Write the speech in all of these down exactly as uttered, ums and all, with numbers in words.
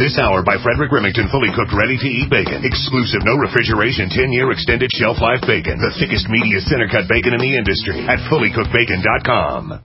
This hour by Frederick Remington, fully cooked, ready-to-eat bacon. Exclusive, no refrigeration, ten-year extended shelf life bacon. The thickest, meatiest, center-cut bacon in the industry at fully cooked bacon dot com.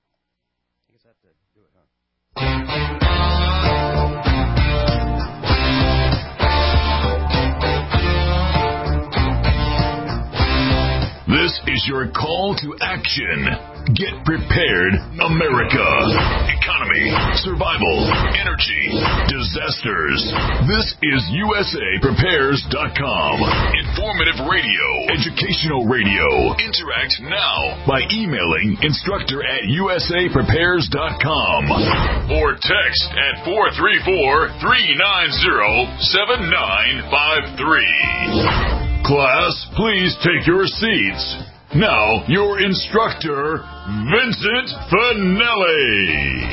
This is your call to action. Get prepared, America. Economy, survival, energy, disasters. This is U S A Prepares dot com. Informative radio, educational radio. Interact now by emailing instructor at U S A Prepares dot com or text at four three four, three nine zero, seven nine five three. Class, please take your seats. Now, your instructor, Vincent Finelli.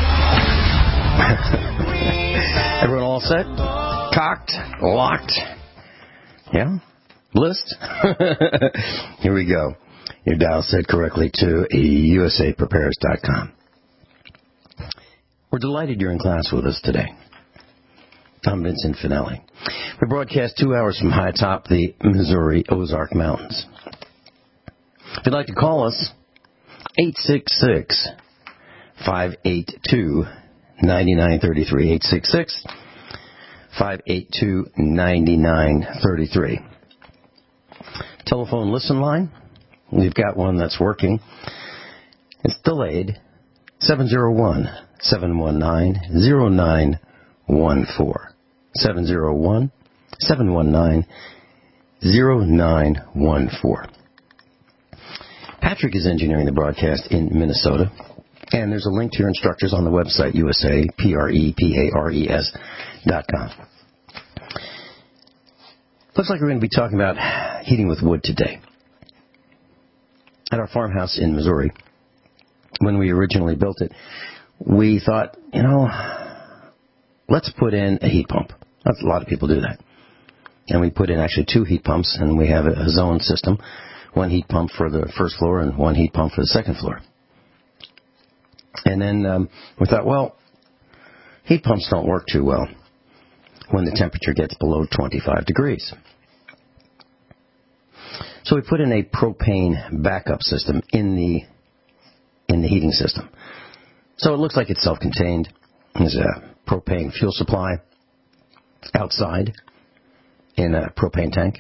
Everyone all set? Cocked? Locked? Yeah? List? Here we go. Your dial set correctly to U S A Prepares dot com. We're delighted you're in class with us today. I'm Vincent Finelli. We broadcast two hours from high atop the Missouri Ozark Mountains. If you'd like to call us, eight six six, five eight two, nine nine three three, eight six six, five eight two, nine nine three three. Telephone listen line, we've got one that's working. It's delayed, seven zero one, seven one nine, zero nine one four. seven zero one, seven one nine, zero nine one four. Patrick is engineering the broadcast in Minnesota, and there's a link to your instructors on the website, U S A P R E P A R E S dot com. Looks like we're going to be talking about heating with wood today. At our farmhouse in Missouri, when we originally built it, we thought, you know, let's put in a heat pump. A lot of people do that. And we put in actually two heat pumps, and we have a zone system, one heat pump for the first floor and one heat pump for the second floor. And then um, we thought, well, heat pumps don't work too well when the temperature gets below twenty-five degrees. So we put in a propane backup system in the in the heating system. So it looks like it's self-contained. There's a propane fuel supply outside in a propane tank,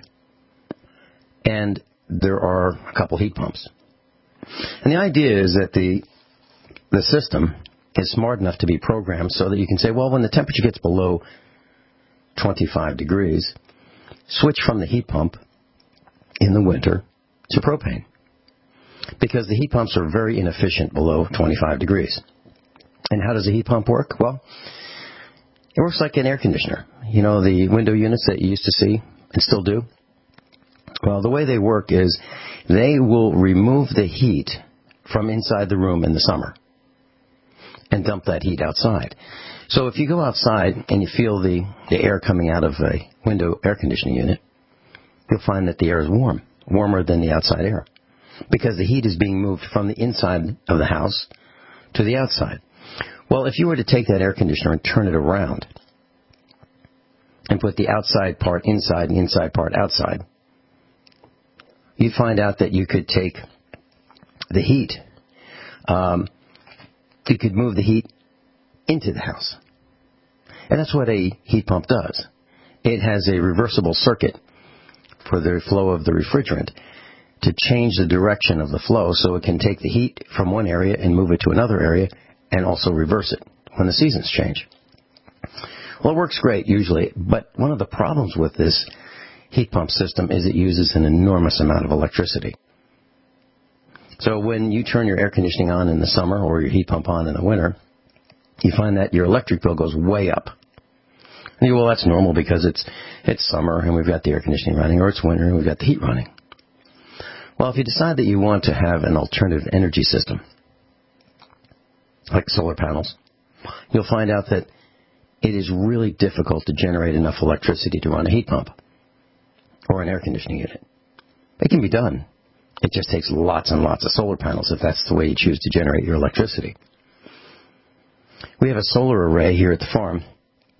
and there are a couple heat pumps. And the idea is that the the system is smart enough to be programmed so that you can say, well, when the temperature gets below twenty-five degrees, switch from the heat pump in the winter to propane, because the heat pumps are very inefficient below twenty-five degrees. And how does a heat pump work? Well, it works like an air conditioner. You know, the window units that you used to see and still do? Well, the way they work is they will remove the heat from inside the room in the summer and dump that heat outside. So if you go outside and you feel the, the air coming out of a window air conditioning unit, you'll find that the air is warm, warmer than the outside air, because the heat is being moved from the inside of the house to the outside. Well, if you were to take that air conditioner and turn it around and put the outside part inside and the inside part outside, you'd find out that you could take the heat, um, you could move the heat into the house. And that's what a heat pump does. It has a reversible circuit for the flow of the refrigerant to change the direction of the flow so it can take the heat from one area and move it to another area and also reverse it when the seasons change. Well, it works great usually, but one of the problems with this heat pump system is it uses an enormous amount of electricity. So when you turn your air conditioning on in the summer or your heat pump on in the winter, you find that your electric bill goes way up. And you go, well, that's normal because it's it's summer and we've got the air conditioning running, or it's winter and we've got the heat running. Well, if you decide that you want to have an alternative energy system, like solar panels, you'll find out that it is really difficult to generate enough electricity to run a heat pump or an air conditioning unit. It can be done. It just takes lots and lots of solar panels if that's the way you choose to generate your electricity. We have a solar array here at the farm,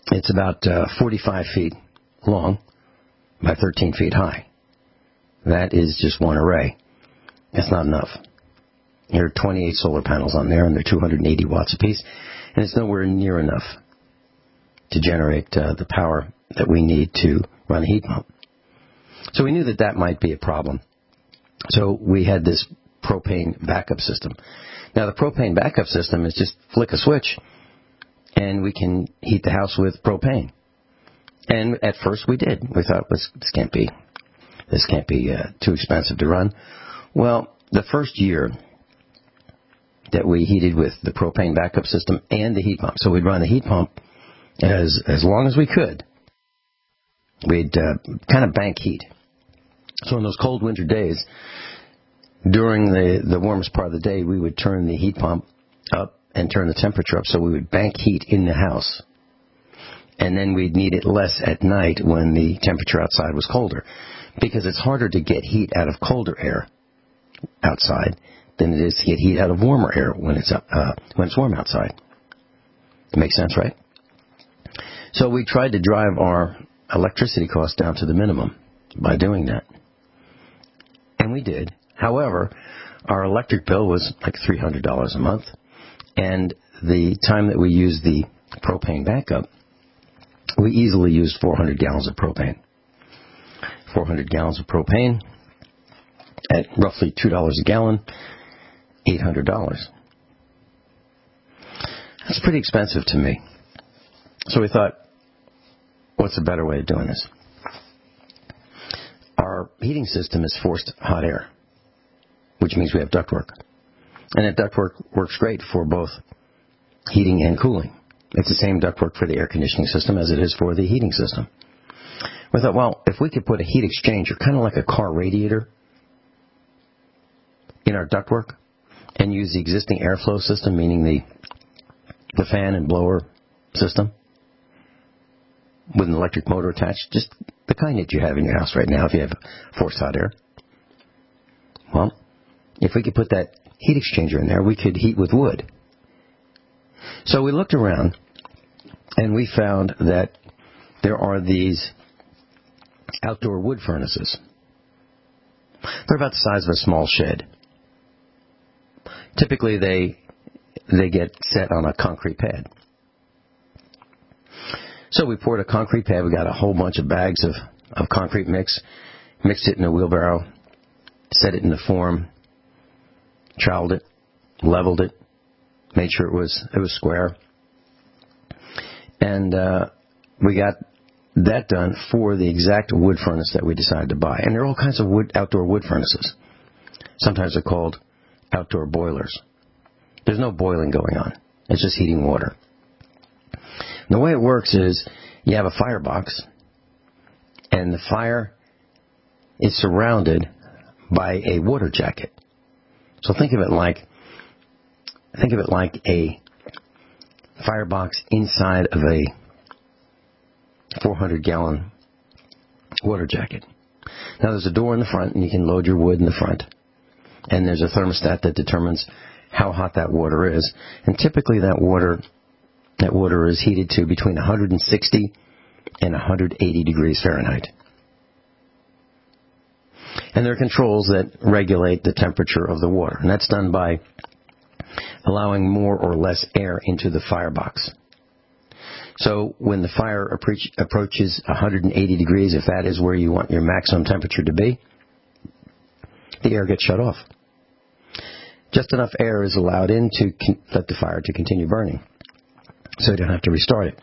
It's about uh, forty-five feet long by thirteen feet high. That is just one array. That's not enough. There are twenty-eight solar panels on there, and they're two hundred eighty watts apiece, and it's nowhere near enough to generate uh, the power that we need to run a heat pump. So we knew that that might be a problem. So we had this propane backup system. Now, the propane backup system is just flick a switch, and we can heat the house with propane. And at first we did. We thought, this, this can't be, this can't be uh, too expensive to run. Well, the first year that we heated with the propane backup system and the heat pump, so we'd run the heat pump as as long as we could. We'd uh, kind of bank heat. So in those cold winter days, during the, the warmest part of the day, we would turn the heat pump up and turn the temperature up, so we would bank heat in the house. And then we'd need it less at night when the temperature outside was colder, because it's harder to get heat out of colder air outside than it is to get heat out of warmer air when it's uh, when it's warm outside. It makes sense, right? So we tried to drive our electricity costs down to the minimum by doing that. And we did. However, our electric bill was like three hundred dollars a month. And the time that we used the propane backup, we easily used four hundred gallons of propane. four hundred gallons of propane at roughly two dollars a gallon, eight hundred dollars. That's pretty expensive to me. So we thought, what's a better way of doing this? Our heating system is forced hot air, which means we have ductwork. And that ductwork works great for both heating and cooling. It's the same ductwork for the air conditioning system as it is for the heating system. We thought, well, if we could put a heat exchanger, kind of like a car radiator, in our ductwork, and use the existing airflow system, meaning the the fan and blower system, with an electric motor attached, just the kind that you have in your house right now if you have forced hot air. Well, if we could put that heat exchanger in there, we could heat with wood. So we looked around, and we found that there are these outdoor wood furnaces. They're about the size of a small shed. Typically, they they get set on a concrete pad. So we poured a concrete pad. We got a whole bunch of bags of, of concrete mix, mixed it in a wheelbarrow, set it in the form, troweled it, leveled it, made sure it was it was square, and uh, we got that done for the exact wood furnace that we decided to buy. And there are all kinds of wood outdoor wood furnaces. Sometimes they're called outdoor boilers. There's no boiling going on. It's just heating water. And the way it works is you have a firebox, and the fire is surrounded by a water jacket. So think of it like think of it like a firebox inside of a four hundred gallon water jacket. Now there's a door in the front, and you can load your wood in the front. And there's a thermostat that determines how hot that water is. And typically that water that water is heated to between one hundred sixty and one hundred eighty degrees Fahrenheit. And there are controls that regulate the temperature of the water. And that's done by allowing more or less air into the firebox. So when the fire approach, approaches one hundred eighty degrees, if that is where you want your maximum temperature to be, the air gets shut off. Just enough air is allowed in to con- let the fire to continue burning, so you don't have to restart it.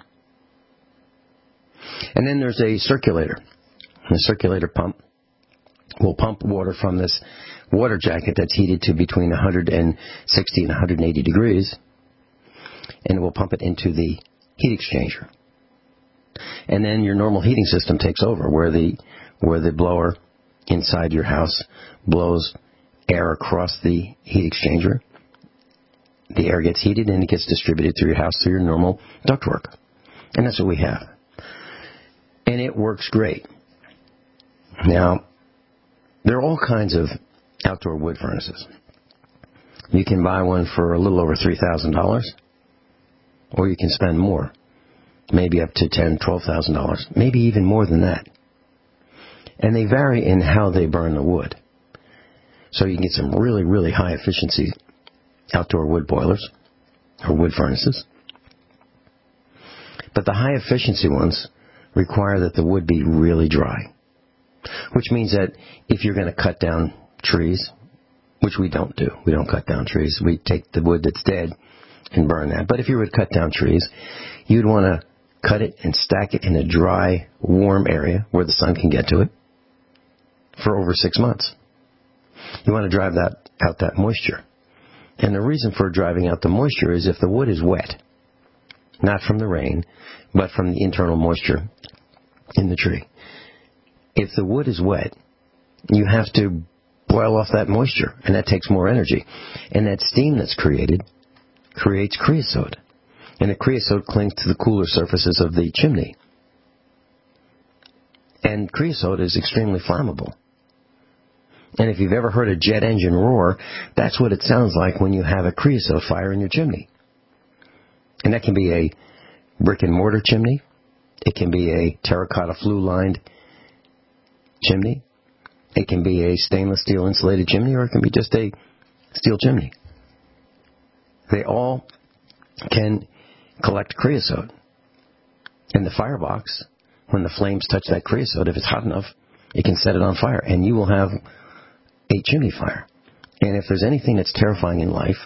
And then there's a circulator. The circulator pump will pump water from this water jacket that's heated to between one hundred sixty and one hundred eighty degrees, and it will pump it into the heat exchanger. And then your normal heating system takes over, where the where the blower inside your house blows air across the heat exchanger. The air gets heated and it gets distributed through your house through your normal ductwork. And that's what we have. And it works great. Now, there are all kinds of outdoor wood furnaces. You can buy one for a little over three thousand dollars, or you can spend more. maybe up to ten thousand dollars, twelve thousand dollars, maybe even more than that. And they vary in how they burn the wood. So you can get some really, really high efficiency outdoor wood boilers or wood furnaces. But the high efficiency ones require that the wood be really dry, which means that if you're going to cut down trees, which we don't do, we don't cut down trees, we take the wood that's dead and burn that. But if you were to cut down trees, you'd want to cut it and stack it in a dry, warm area where the sun can get to it for over six months. You want to drive that out that moisture. And the reason for driving out the moisture is if the wood is wet, not from the rain, but from the internal moisture in the tree. If the wood is wet, you have to boil off that moisture, and that takes more energy. And that steam that's created creates creosote. And the creosote clings to the cooler surfaces of the chimney. And creosote is extremely flammable. And if you've ever heard a jet engine roar, that's what it sounds like when you have a creosote fire in your chimney. And that can be a brick and mortar chimney. It can be a terracotta flue-lined chimney. It can be a stainless steel insulated chimney, or it can be just a steel chimney. They all can collect creosote. And the firebox, when the flames touch that creosote, if it's hot enough, it can set it on fire, and you will have a chimney fire. And if there's anything that's terrifying in life,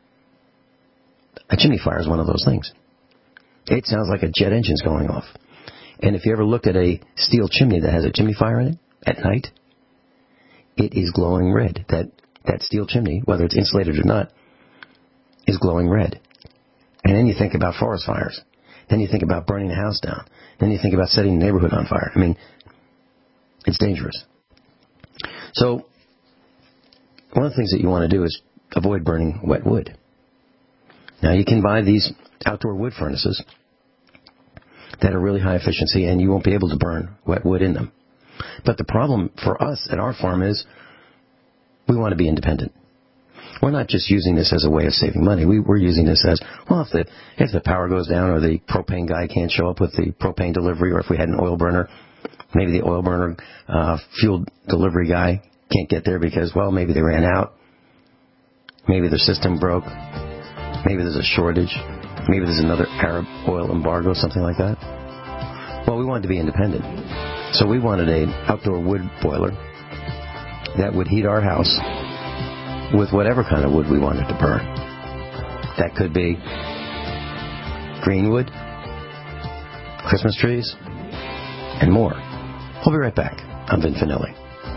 a chimney fire is one of those things. It sounds like a jet engine's going off. And if you ever looked at a steel chimney that has a chimney fire in it at night, it is glowing red. That that steel chimney, whether it's insulated or not, is glowing red. And then you think about forest fires. Then you think about burning a house down. Then you think about setting the neighborhood on fire. I mean, it's dangerous. So one of the things that you want to do is avoid burning wet wood. Now, you can buy these outdoor wood furnaces that are really high efficiency, and you won't be able to burn wet wood in them. But the problem for us at our farm is we want to be independent. We're not just using this as a way of saving money. We, we're using this as, well, if the, if the power goes down or the propane guy can't show up with the propane delivery, or if we had an oil burner, maybe the oil burner uh, fuel delivery guy can't get there because, well, maybe they ran out. Maybe their system broke. Maybe there's a shortage. Maybe there's another Arab oil embargo, something like that. Well, we wanted to be independent. So we wanted an outdoor wood boiler that would heat our house with whatever kind of wood we wanted to burn. That could be green wood, Christmas trees, and more. We'll be right back. I'm Vin Finelli.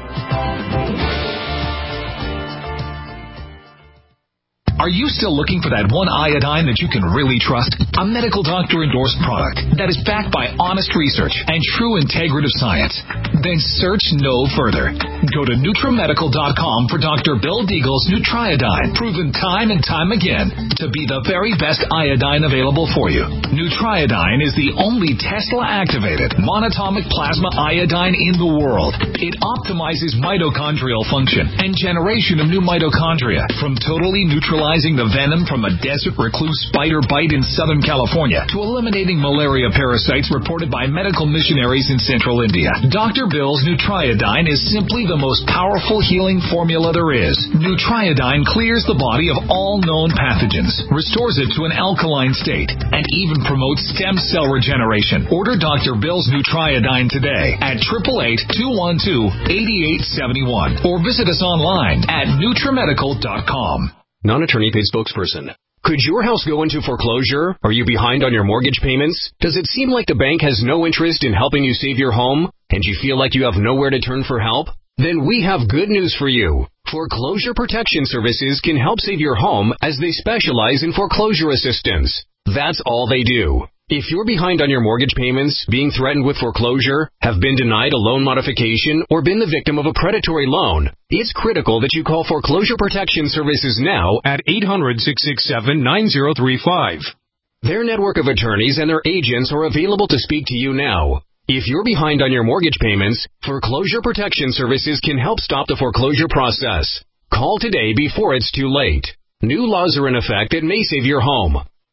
Are you still looking for that one iodine that you can really trust? A medical doctor endorsed product that is backed by honest research and true integrative science? Then search no further. Go to Nutramedical dot com for Doctor Bill Deagle's Nutriodine, proven time and time again to be the very best iodine available for you. Nutriodine is the only Tesla-activated monatomic plasma iodine in the world. It optimizes mitochondrial function and generation of new mitochondria from totally neutralizing the venom from a desert recluse spider bite in Southern California to eliminating malaria parasites reported by medical missionaries in central India. Doctor Bill's Nutriodine is simply the most powerful healing formula there is. Nutriodine clears the body of all known pathogens, restores it to an alkaline state, and even promotes stem cell regeneration. Order Doctor Bill's Nutriodine today at eight eight eight, two one two, eight eight seven one or visit us online at Nutramedical dot com. Non-attorney paid spokesperson. Could your house go into foreclosure? Are you behind on your mortgage payments? Does it seem like the bank has no interest in helping you save your home, and you feel like you have nowhere to turn for help? Then we have good news for you. Foreclosure Protection Services can help save your home as they specialize in foreclosure assistance. That's all they do. If you're behind on your mortgage payments, being threatened with foreclosure, have been denied a loan modification, or been the victim of a predatory loan, it's critical that you call Foreclosure Protection Services now at eight hundred, six six seven, nine zero three five. Their network of attorneys and their agents are available to speak to you now. If you're behind on your mortgage payments, Foreclosure Protection Services can help stop the foreclosure process. Call today before it's too late. New laws are in effect that may save your home.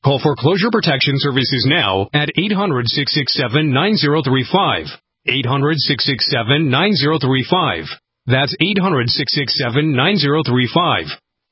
Call Foreclosure Protection Services now at eight hundred, six six seven, nine zero three five. eight hundred, six six seven, nine zero three five. That's eight hundred, six six seven, nine zero three five.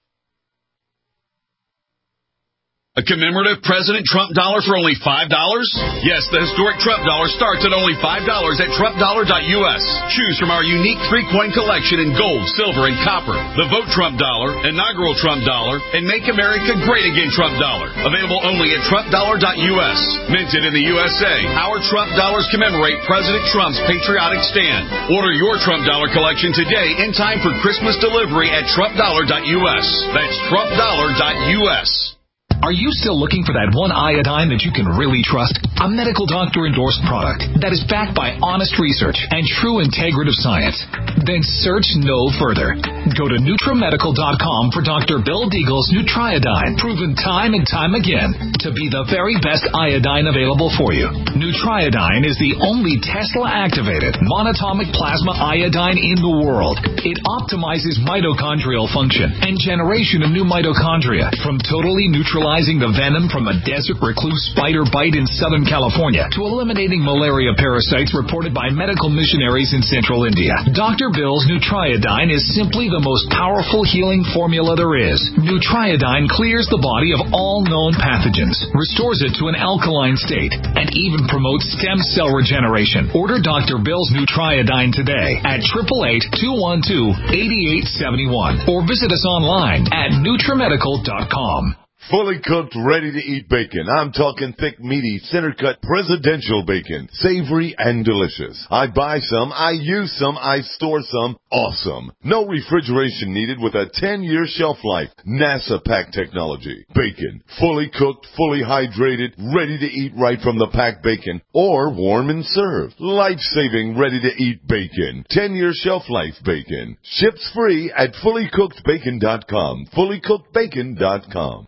A commemorative President Trump dollar for only five dollars? Yes, the historic Trump dollar starts at only five dollars at trump dollar dot U S. Choose from our unique three-coin collection in gold, silver, and copper. The Vote Trump dollar, inaugural Trump dollar, and Make America Great Again Trump dollar. Available only at trump dollar dot U S. Minted in the U S A, our Trump dollars commemorate President Trump's patriotic stand. Order your Trump dollar collection today in time for Christmas delivery at trump dollar dot U S. That's trump dollar dot U S. Are you still looking for that one iodine that you can really trust? A medical doctor-endorsed product that is backed by honest research and true integrative science? Then search no further. Go to Nutramedical dot com for Doctor Bill Deagle's Nutriodine, proven time and time again to be the very best iodine available for you. Nutriodine is the only Tesla-activated monatomic plasma iodine in the world. It optimizes mitochondrial function and generation of new mitochondria from totally neutralizing the venom from a desert recluse spider bite in Southern California to eliminating malaria parasites reported by medical missionaries in central India. Doctor Bill's Nutriodine is simply the most powerful healing formula there is. Nutriodine clears the body of all known pathogens, restores it to an alkaline state, and even promotes stem cell regeneration. Order Doctor Bill's Nutriodine today at eight eight eight, two one two, eight eight seven one or visit us online at Nutramedical dot com. Fully cooked, ready-to-eat bacon. I'm talking thick, meaty, center-cut presidential bacon. Savory and delicious. I buy some, I use some, I store some. Awesome. No refrigeration needed with a ten-year shelf life. NASA pack technology. Bacon. Fully cooked, fully hydrated, ready to eat right from the packed bacon. Or warm and served. Life-saving, ready-to-eat bacon. ten-year shelf life bacon. Ships free at fully cooked bacon dot com. fully cooked bacon dot com.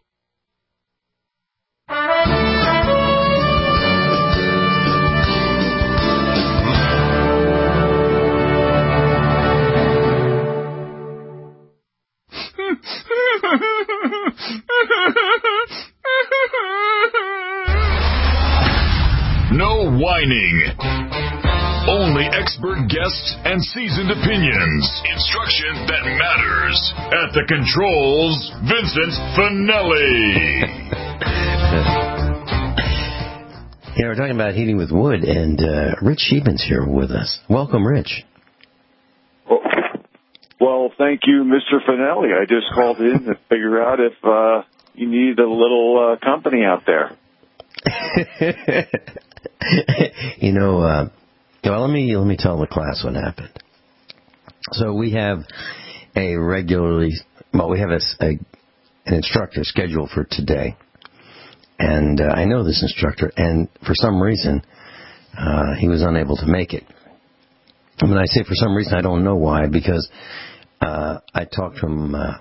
No whining. Only expert guests and seasoned opinions. Instruction that matters. At the controls, Vincent Finelli. Yeah, we're talking about heating with wood, and uh, Rich Sheeman's here with us. Welcome, Rich. Well, well, thank you, Mister Finelli. I just called in to figure out if uh, you need a little uh, company out there. you know, uh, well, let me let me tell the class what happened. So we have a regularly, well, we have a, a an instructor scheduled for today. And uh, I know this instructor, and for some reason, uh, he was unable to make it. And when I say for some reason, I don't know why, because uh, I talked to him uh,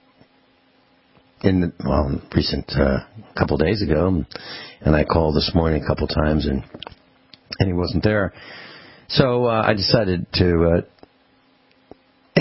in the well, recent uh, couple days ago, and I called this morning a couple times, and and he wasn't there. So uh, I decided to. Uh,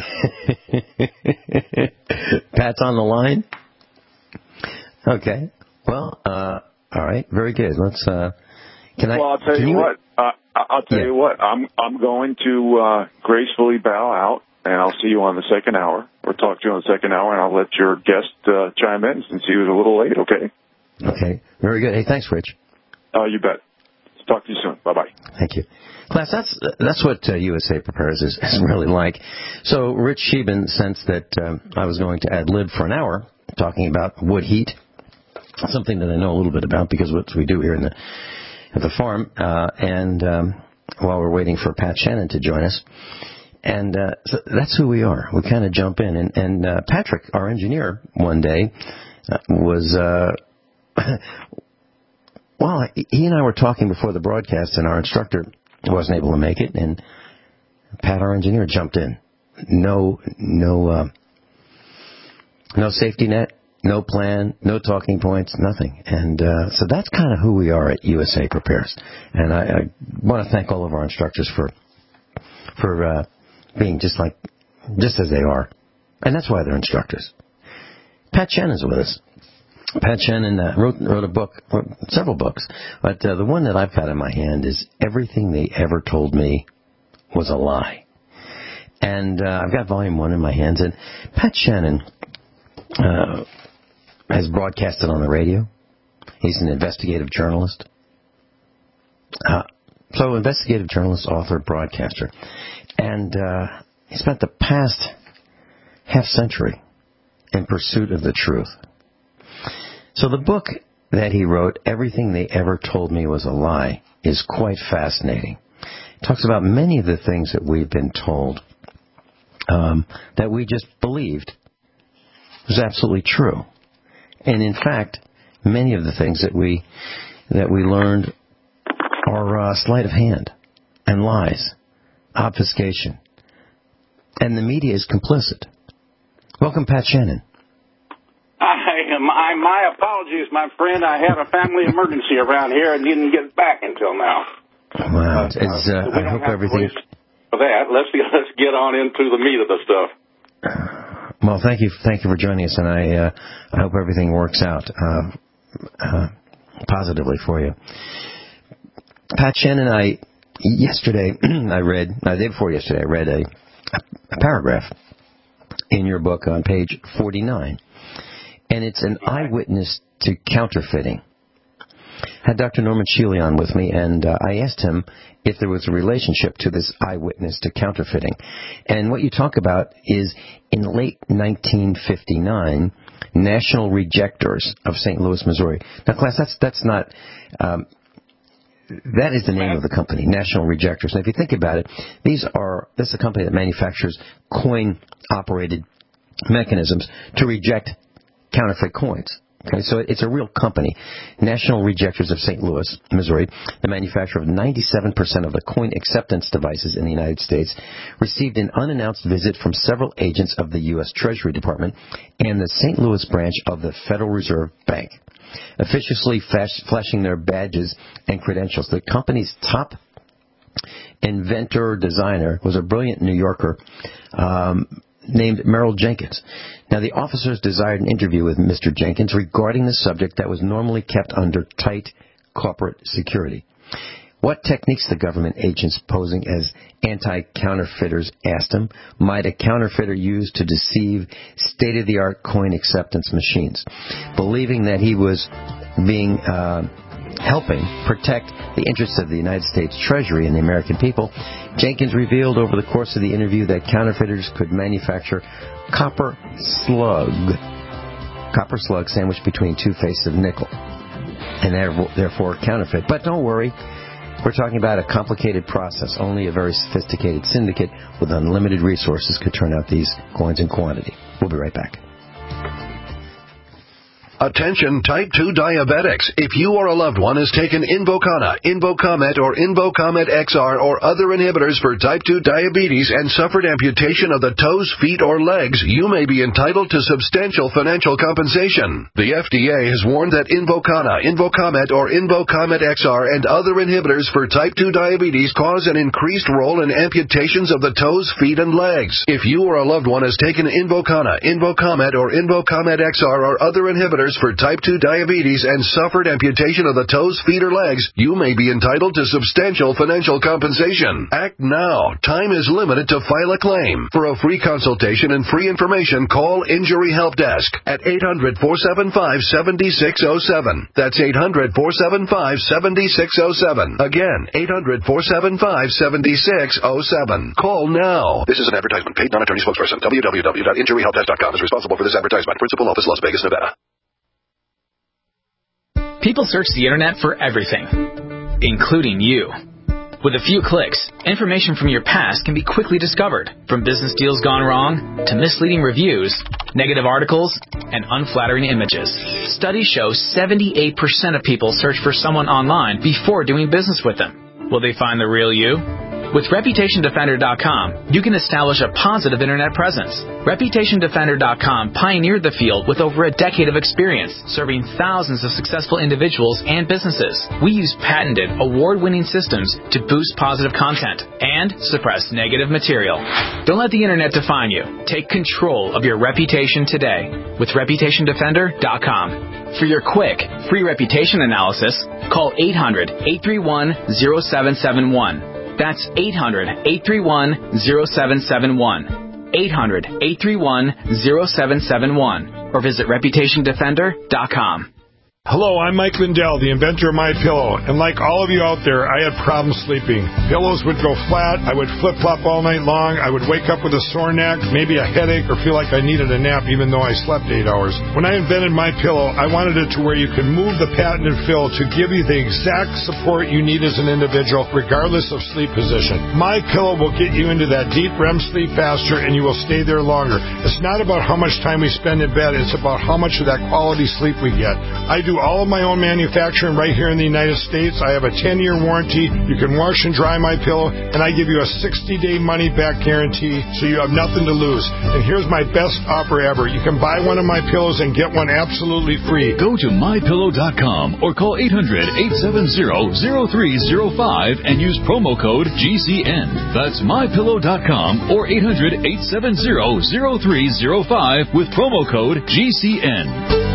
Pat's on the line. Okay. Well, uh, all right, very good. Let's. Uh, can I? Well, I'll tell you, you what. Uh, I'll tell yeah. you what. I'm I'm going to uh, gracefully bow out, and I'll see you on the second hour, or talk to you on the second hour, and I'll let your guest uh, chime in since he was a little late. Okay. Okay. Very good. Hey, thanks, Rich. Uh, you bet. Talk to you soon. Bye bye. Thank you. Class, that's that's what uh, U S A Prepares is, is really like. So Rich Sheeman sensed that um, I was going to ad lib for an hour talking about wood heat. Something that I know a little bit about because what we do here in the at the farm, uh, and um, while we're waiting for Pat Shannon to join us, and uh, so that's who we are. We kind of jump in, and, and uh, Patrick, our engineer, one day uh, was uh, well, he and I were talking before the broadcast, and our instructor wasn't able to make it, and Pat, our engineer, jumped in. No, no, uh, no safety net. No plan, no talking points, nothing. And uh, so that's kind of who we are at U S A Prepares. And I, I want to thank all of our instructors for for uh, being just like, just as they are. And that's why they're instructors. Pat Shannon's with us. Pat Shannon uh, wrote wrote a book, wrote several books, but uh, the one that I've got in my hand is Everything They Ever Told Me Was a Lie. And uh, I've got volume one in my hands, and Pat Shannon uh, has broadcasted on the radio. He's an investigative journalist. Uh, so investigative journalist, author, broadcaster. And uh, he spent the past half century in pursuit of the truth. So the book that he wrote, Everything They Ever Told Me Was a Lie, is quite fascinating. It talks about many of the things that we've been told um, that we just believed was absolutely true. And in fact, many of the things that we that we learned are uh, sleight of hand and lies, obfuscation. And the media is complicit. Welcome, Pat Shannon. I, my, my apologies, my friend. I had a family emergency around here and didn't get back until now. Wow. It's, uh, we I hope everything... For that, let's, let's get on into the meat of the stuff. Well, thank you thank you for joining us, and I, uh, I hope everything works out uh, uh, positively for you. Pat Shannon, I yesterday I read, no, the day before yesterday, I read a, a paragraph in your book on page forty-nine. And it's an eyewitness to counterfeiting. I had Doctor Norman Shealy on with me, and uh, I asked him if there was a relationship to this eyewitness to counterfeiting. And what you talk about is, in late nineteen fifty-nine, National Rejectors of Saint Louis, Missouri. Now, class, that's that's not... Um, that is the name of the company, National Rejectors. Now, if you think about it, these are this is a company that manufactures coin-operated mechanisms to reject counterfeit coins. Okay, so it's a real company. National Rejectors of Saint Louis, Missouri, the manufacturer of ninety-seven percent of the coin acceptance devices in the United States, received an unannounced visit from several agents of the U S Treasury Department and the Saint Louis branch of the Federal Reserve Bank, officiously flash, flashing their badges and credentials. The company's top inventor designer was a brilliant New Yorker um, named Merrill Jenkins. Now, the officers desired an interview with Mister Jenkins regarding the subject that was normally kept under tight corporate security. What techniques the government agents posing as anti-counterfeiters asked him might a counterfeiter use to deceive state-of-the-art coin acceptance machines? Believing that he was being uh, helping protect the interests of the United States Treasury and the American people, Jenkins revealed over the course of the interview that counterfeiters could manufacture copper slug, copper slug sandwiched between two faces of nickel, and therefore counterfeit. But don't worry. We're talking about a complicated process. Only a very sophisticated syndicate with unlimited resources could turn out these coins in quantity. We'll be right back. Attention type two diabetics. If you or a loved one has taken Invokana, Invokamet, or Invokamet X R or other inhibitors for type two diabetes and suffered amputation of the toes, feet, or legs, you may be entitled to substantial financial compensation. The F D A has warned that Invokana, Invokamet, or Invokamet X R and other inhibitors for type two diabetes cause an increased role in amputations of the toes, feet, and legs. If you or a loved one has taken Invokana, Invokamet, or Invokamet X R or other inhibitors for type two diabetes and suffered amputation of the toes, feet, or legs, you may be entitled to substantial financial compensation. Act now. Time is limited to file a claim. For a free consultation and free information, call Injury Help Desk at eight hundred, four seven five, seven six zero seven. That's eight hundred, four seven five, seven six zero seven. Again, eight hundred, four seven five, seven six zero seven. Call now. This is an advertisement. Paid non-attorney spokesperson. w w w dot injury help desk dot com is responsible for this advertisement. Principal office, Las Vegas, Nevada. People search the internet for everything, including you. With a few clicks, information from your past can be quickly discovered, from business deals gone wrong to misleading reviews, negative articles, and unflattering images. Studies show seventy-eight percent of people search for someone online before doing business with them. Will they find the real you? With Reputation Defender dot com, you can establish a positive internet presence. Reputation Defender dot com pioneered the field with over a decade of experience, serving thousands of successful individuals and businesses. We use patented, award-winning systems to boost positive content and suppress negative material. Don't let the internet define you. Take control of your reputation today with Reputation Defender dot com. For your quick, free reputation analysis, call eight hundred, eight three one, zero seven seven one. That's eight hundred, eight three one, zero seven seven one. eight hundred, eight three one, zero seven seven one. Or visit Reputation Defender dot com. Hello, I'm Mike Lindell, the inventor of MyPillow, and like all of you out there, I had problems sleeping. Pillows would go flat, I would flip-flop all night long, I would wake up with a sore neck, maybe a headache, or feel like I needed a nap even though I slept eight hours. When I invented MyPillow, I wanted it to where you could move the patented fill to give you the exact support you need as an individual, regardless of sleep position. MyPillow will get you into that deep R E M sleep faster, and you will stay there longer. It's not about how much time we spend in bed, it's about how much of that quality sleep we get. I do all of my own manufacturing right here in the United States. I have a ten-year warranty. You can wash and dry my pillow, and I give you a sixty-day money-back guarantee, so you have nothing to lose. And here's my best offer ever. You can buy one of my pillows and get one absolutely free. Go to my pillow dot com or call eight hundred, eight seven zero, zero three zero five and use promo code G C N. That's my pillow dot com or eight hundred, eight seven zero, zero three zero five with promo code G C N.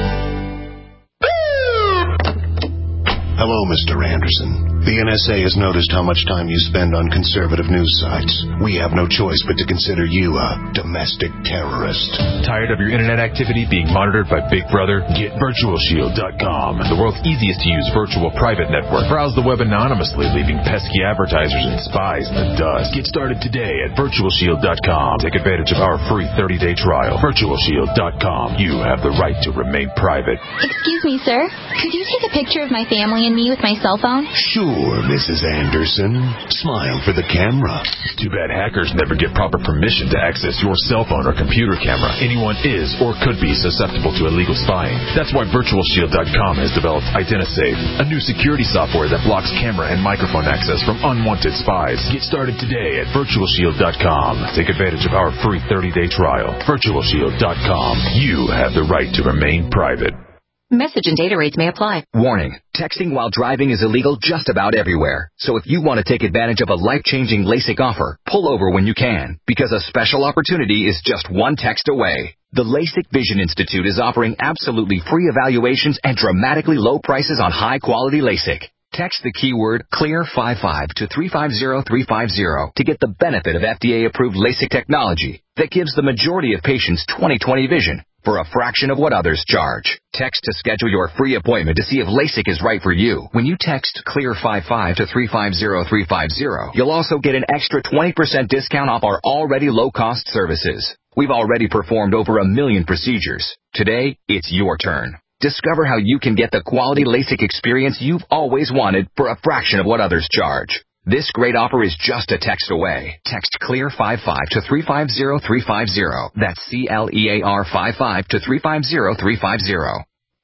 Hello, Mister Anderson. The N S A has noticed how much time you spend on conservative news sites. We have no choice but to consider you a domestic terrorist. Tired of your internet activity being monitored by Big Brother? Get Virtual Shield dot com, the world's easiest to use virtual private network. Browse the web anonymously, leaving pesky advertisers and spies in the dust. Get started today at Virtual Shield dot com. Take advantage of our free thirty-day trial. Virtual Shield dot com. You have the right to remain private. Excuse me, sir. Could you take a picture of my family and me with my cell phone? Sure, Missus Anderson. Smile for the camera. Too bad hackers never get proper permission to access your cell phone or computer camera. Anyone is or could be susceptible to illegal spying. That's why Virtual Shield dot com has developed IdentiSafe, a new security software that blocks camera and microphone access from unwanted spies. Get started today at Virtual Shield dot com. Take advantage of our free thirty-day trial. Virtual Shield dot com. You have the right to remain private. Message and data rates may apply. Warning. Texting while driving is illegal just about everywhere. So if you want to take advantage of a life-changing LASIK offer, pull over when you can, because a special opportunity is just one text away. The LASIK Vision Institute is offering absolutely free evaluations and dramatically low prices on high-quality LASIK. Text the keyword clear fifty-five to three five zero three five zero to get the benefit of F D A-approved LASIK technology that gives the majority of patients twenty twenty vision for a fraction of what others charge. Text to schedule your free appointment to see if LASIK is right for you. When you text clear fifty-five to three five zero three five zero, you'll also get an extra twenty percent discount off our already low-cost services. We've already performed over a million procedures. Today, it's your turn. Discover how you can get the quality LASIK experience you've always wanted for a fraction of what others charge. This great offer is just a text away. Text clear fifty-five to three five zero three five zero. That's C L E A R fifty-five to three five zero three five zero.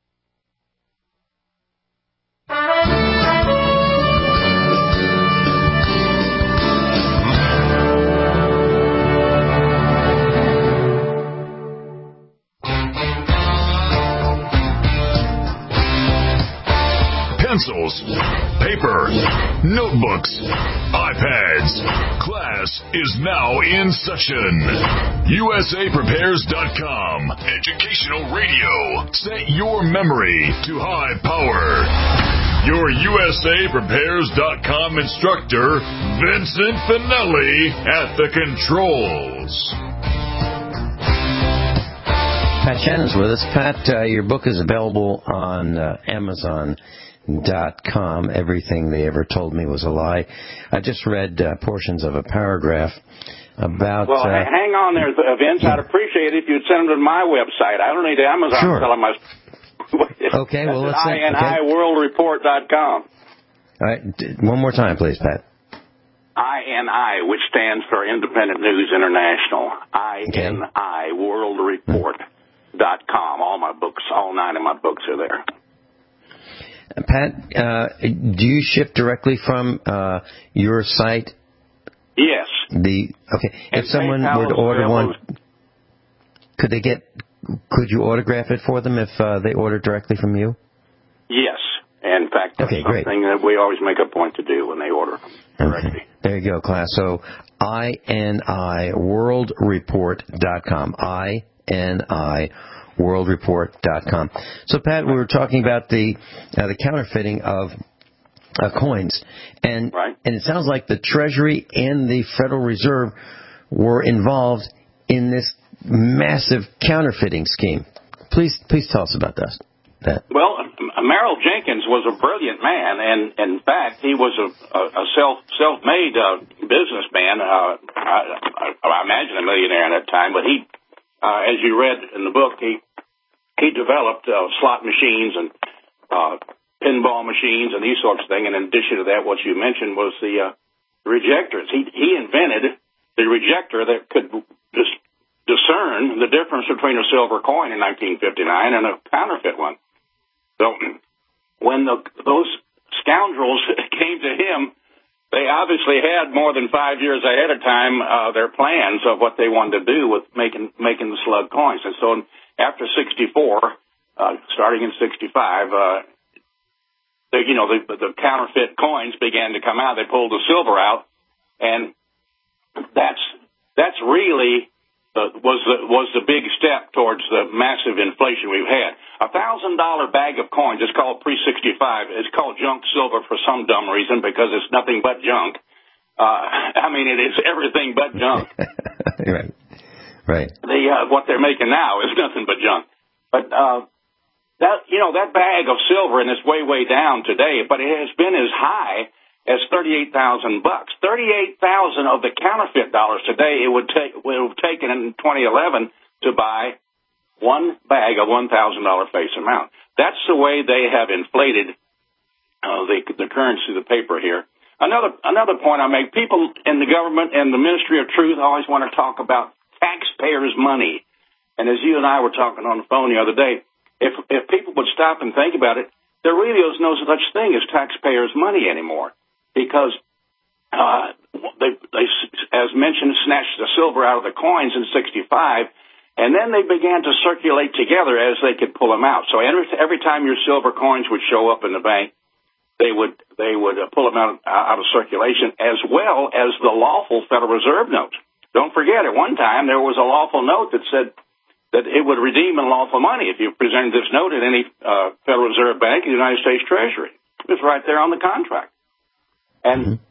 Pencils, paper, notebooks, iPads. Class is now in session. U S A Prepares dot com. Educational radio. Set your memory to high power. Your U S A Prepares dot com instructor, Vincent Finelli, at the controls. Pat Shannon's with us. Pat, uh, your book is available on uh, Amazon dot com. Everything They Ever Told Me Was a Lie. I just read uh, portions of a paragraph about... Well, uh, hang on there, Vince. I'd appreciate it if you'd send them to my website. I don't need Amazon sure. to tell them my... Okay, well, let's... I N I World Report dot com. All right, one more time, please, Pat. I N I, which stands for Independent News International. I N I World Report dot com. All my books, all nine of my books are there. Pat, uh, do you ship directly from uh, your site Yes. The okay. And if someone were to order one, could they get? Could you autograph it for them if uh, they order directly from you? Yes. In fact, that's okay, something great. that we always make a point to do when they order directly. Okay. There you go, class. So I N I world report dot com. I N I world report dot com. So, Pat, we were talking about the uh, the counterfeiting of uh, coins, and right. and it sounds like the Treasury and the Federal Reserve were involved in this massive counterfeiting scheme. Please, please tell us about that. That. Well, Merrill Jenkins was a brilliant man, and in fact, he was a, a self self-made uh, businessman. Uh, I, I imagine a millionaire at that time. But he, uh, as you read in the book, he he developed uh, slot machines and uh, pinball machines and these sorts of things. And in addition to that, what you mentioned was the uh, rejectors. He he invented the rejector that could dis- discern the difference between a silver coin in nineteen fifty-nine and a counterfeit one. So when the, those scoundrels came to him, they obviously had more than five years ahead of time uh, their plans of what they wanted to do with making making the slug coins. And so after sixty-four, uh, starting in sixty-five, uh, the, you know, the, the counterfeit coins began to come out. They pulled the silver out, and that's that's really the, was the was the big step towards the massive inflation we've had. A thousand dollar bag of coins is called pre sixty-five. It's called junk silver for some dumb reason because it's nothing but junk. Uh, I mean, it is everything but junk. right, right. The uh, what they're making now is nothing but junk. But uh, that you know that bag of silver, and it's way way down today, but it has been as high as thirty-eight thousand bucks. thirty-eight thousand of the counterfeit dollars today it would take would have taken in twenty eleven to buy one bag of one thousand dollar face amount. That's the way they have inflated uh, the the currency, the paper here. Another another point I make: people in the government and the Ministry of Truth always want to talk about taxpayers' money. And as you and I were talking on the phone the other day, if if people would stop and think about it, there really is no such thing as taxpayers' money anymore. Because uh, they, they, as mentioned, snatched the silver out of the coins in sixty-five, and then they began to circulate together as they could pull them out. So every, every time your silver coins would show up in the bank, they would they would uh, pull them out, out of circulation, as well as the lawful Federal Reserve note. Don't forget, at one time there was a lawful note that said that it would redeem unlawful money if you presented this note at any uh, Federal Reserve Bank in the United States Treasury. It was right there on the contract. And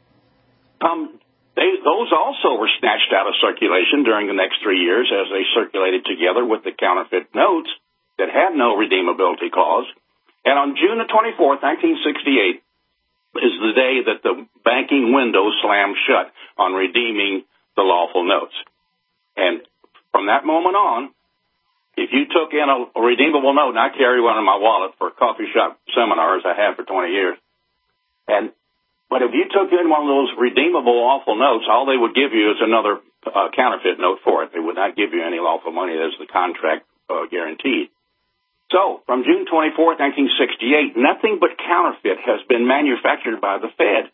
um, they, those also were snatched out of circulation during the next three years as they circulated together with the counterfeit notes that had no redeemability clause. And on June the twenty-fourth, nineteen sixty-eight, is the day that the banking window slammed shut on redeeming the lawful notes. And from that moment on, if you took in a, a redeemable note, and I carry one in my wallet for coffee shop seminars I have for twenty years, and but if you took in one of those redeemable lawful notes, all they would give you is another uh, counterfeit note for it. They would not give you any lawful money as the contract uh, guaranteed. So, from June twenty-fourth, nineteen sixty-eight, nothing but counterfeit has been manufactured by the Fed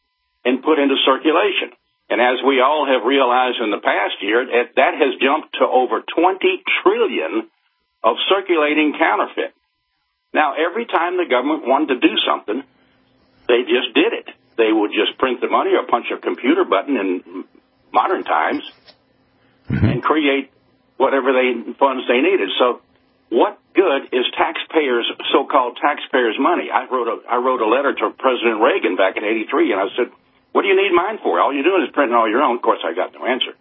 and put into circulation. And as we all have realized in the past year, it, that has jumped to over twenty trillion dollars of circulating counterfeit. Now, every time the government wanted to do something, they just did it. They would just print the money or punch a computer button in modern times mm-hmm. and create whatever they funds they needed. So what good is taxpayers, so-called taxpayers' money? I wrote a I wrote a letter to President Reagan back in eighty-three, and I said, what do you need mine for? All you're doing is printing all your own. Of course, I got no answer.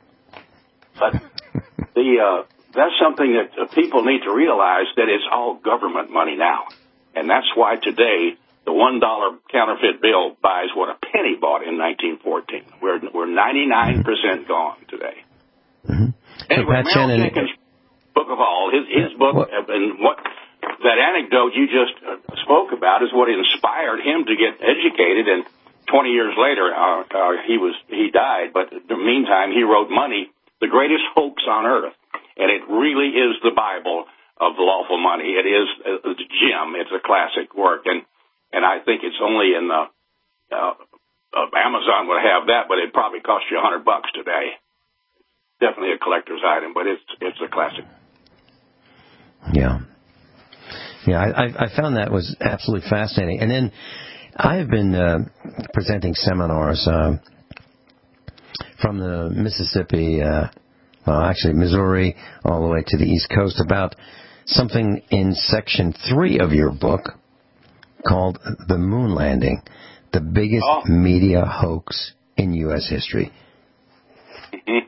But the uh, that's something that uh, people need to realize, that it's all government money now. And that's why today the one dollar counterfeit bill buys what a penny bought in nineteen fourteen. We're we're ninety-nine percent gone today. Mm-hmm. Anyway, so Merrill Jenkins' book of all, his, his book, what? and what that anecdote you just uh, spoke about is what inspired him to get educated. And twenty years later, uh, uh, he was he died. But in the meantime, he wrote Money, the Greatest Hoax on Earth. And it really is the Bible of lawful money. It is a, a gem. It's a classic work. And And I think it's only in the uh, uh, Amazon would have that, but it'd probably cost you a hundred bucks today. Definitely a collector's item, but it's it's a classic. Yeah. Yeah, I, I found that was absolutely fascinating. And then I have been uh, presenting seminars uh, from the Mississippi, uh, well, actually Missouri, all the way to the East Coast about something in section three of your book called The Moon Landing, the biggest oh. media hoax in U S history. Mm-hmm.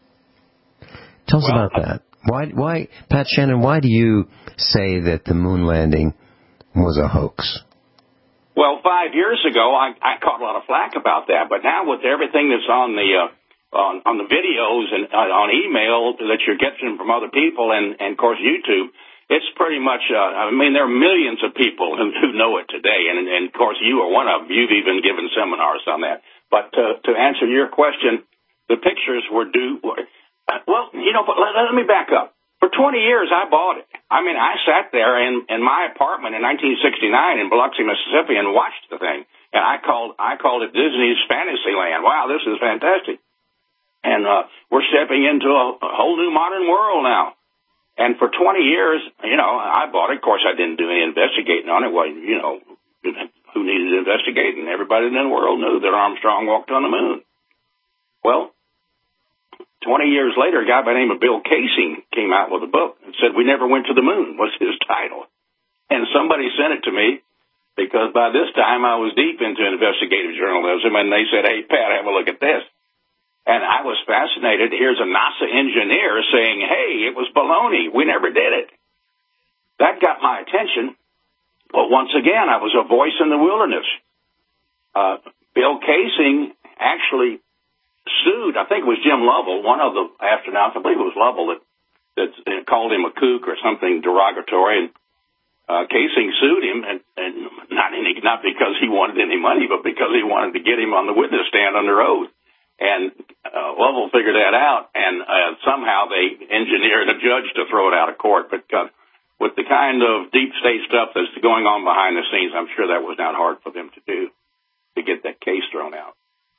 Tell us well, about that. Why, why, Pat Shannon, why do you say that the moon landing was a hoax? Well, five years ago, I, I caught a lot of flack about that, but now with everything that's on the uh, on, on the videos and uh, on email that you're getting from other people and, and of course, YouTube, it's pretty much, uh, I mean, there are millions of people who, who know it today, and, and, of course, you are one of them. You've even given seminars on that. But uh, to answer your question, the pictures were due... Well, you know, but let, let me back up. For twenty years, I bought it. I mean, I sat there in, in my apartment in nineteen sixty-nine in Biloxi, Mississippi, and watched the thing. And I called I called it Disney's Fantasyland. Wow, this is fantastic. And uh, we're stepping into a, a whole new modern world now. And for twenty years, you know, I bought it. Of course, I didn't do any investigating on it. Well, you know, who needed investigating? Everybody in the world knew that Armstrong walked on the moon. Well, twenty years later, a guy by the name of Bill Casing came out with a book and said, "We Never Went to the Moon," was his title. And somebody sent it to me because by this time I was deep into investigative journalism, and they said, "Hey, Pat, have a look at this." And I was fascinated. Here's a NASA engineer saying, "Hey, it was baloney. We never did it." That got my attention. But once again, I was a voice in the wilderness. Uh, Bill Casing actually sued, I think it was Jim Lovell, one of the astronauts, I believe it was Lovell, that, that called him a kook or something derogatory, and uh, Casing sued him, and, and not, any, not because he wanted any money, but because he wanted to get him on the witness stand under oath. And uh, Lovell figured that out, and uh, somehow they engineered a judge to throw it out of court. But uh, with the kind of deep state stuff that's going on behind the scenes, I'm sure that was not hard for them to do, to get that case thrown out.